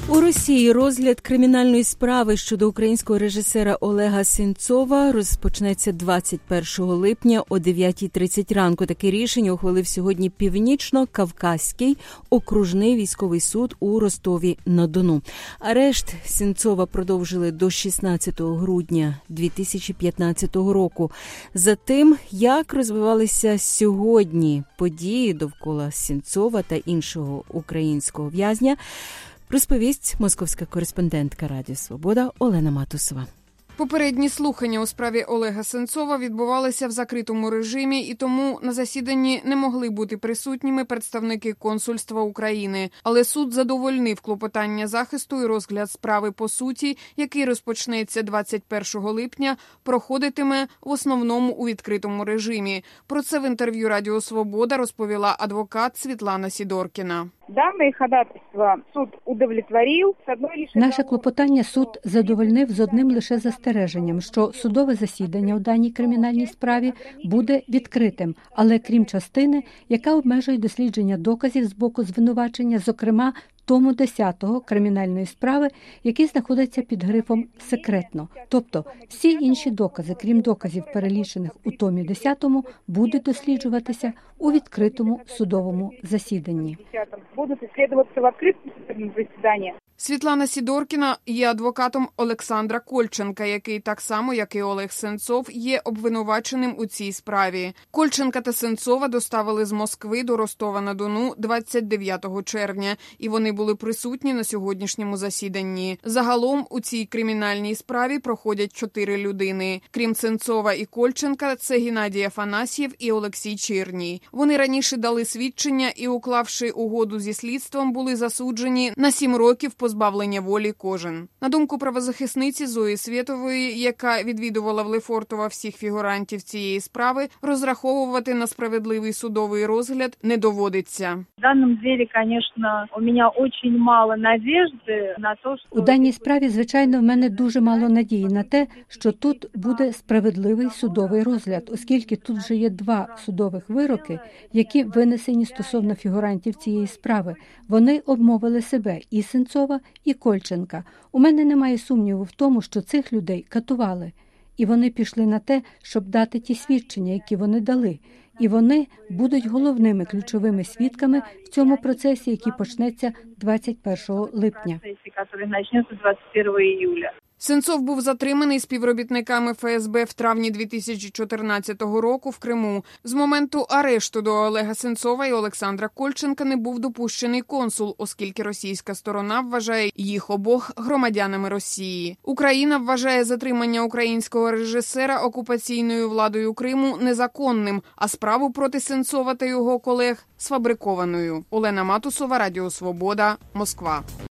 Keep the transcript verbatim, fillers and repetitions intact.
У Росії розгляд кримінальної справи щодо українського режисера Олега Сенцова розпочнеться двадцять першого липня о дев'ятій тридцять ранку. Таке рішення ухвалив сьогодні Північно-Кавказький окружний військовий суд у Ростові-на-Дону. Арешт Сенцова продовжили до шістнадцятого грудня дві тисячі п'ятнадцятого року. За тим, як розвивалися сьогодні події довкола Сенцова та іншого українського в'язня, розповість московська кореспондентка Радіо Свобода Олена Матусова. Попередні слухання у справі Олега Сенцова відбувалися в закритому режимі, і тому на засіданні не могли бути присутніми представники консульства України. Але суд задовольнив клопотання захисту і розгляд справи по суті, який розпочнеться двадцять першого липня, проходитиме в основному у відкритому режимі. Про це в інтерв'ю Радіо Свобода розповіла адвокат Світлана Сідоркіна. Дане ходатайство суд удовлетворив. Наше клопотання суд задовольнив з одним лише застереженням, що судове засідання у даній кримінальній справі буде відкритим, але крім частини, яка обмежує дослідження доказів з боку звинувачення, зокрема тому десятого кримінальної справи, який знаходиться під грифом «секретно». Тобто всі інші докази, крім доказів, перелічених у томі десятому, будуть досліджуватися у відкритому судовому засіданні. Будуть досліджуватися в відкритому засіданні. Світлана Сідоркіна є адвокатом Олександра Кольченка, який так само, як і Олег Сенцов, є обвинуваченим у цій справі. Кольченка та Сенцова доставили з Москви до Ростова-на-Дону двадцять дев'ятого червня, і вони були присутні на сьогоднішньому засіданні. Загалом у цій кримінальній справі проходять чотири людини. Крім Сенцова і Кольченка, це Геннадій Афанасьєв і Олексій Чирній. Вони раніше дали свідчення і, уклавши угоду зі слідством, були засуджені на сім років позбавлення волі кожен. На думку правозахисниці Зої Свєтової, яка відвідувала в Лефортово всіх фігурантів цієї справи, розраховувати на справедливий судовий розгляд не доводиться. В даному ділі, звісно, у мене дуже мало надіжди на те, що... У даній справі, звичайно, в мене дуже мало надії на те, що тут буде справедливий судовий розгляд, оскільки тут вже є два судових вироки, які винесені стосовно фігурантів цієї справи. Вони обмовили себе і Сенцова, і Кольченка. У мене немає сумніву в тому, що цих людей катували. І вони пішли на те, щоб дати ті свідчення, які вони дали. І вони будуть головними ключовими свідками в цьому процесі, який почнеться двадцять першого липня. Сенцов був затриманий співробітниками Ф С Б в травні дві тисячі чотирнадцятого року в Криму. З моменту арешту до Олега Сенцова і Олександра Кольченка не був допущений консул, оскільки російська сторона вважає їх обох громадянами Росії. Україна вважає затримання українського режисера окупаційною владою Криму незаконним, а справу проти Сенцова та його колег – сфабрикованою. Олена Матусова, Радіо Свобода, Москва.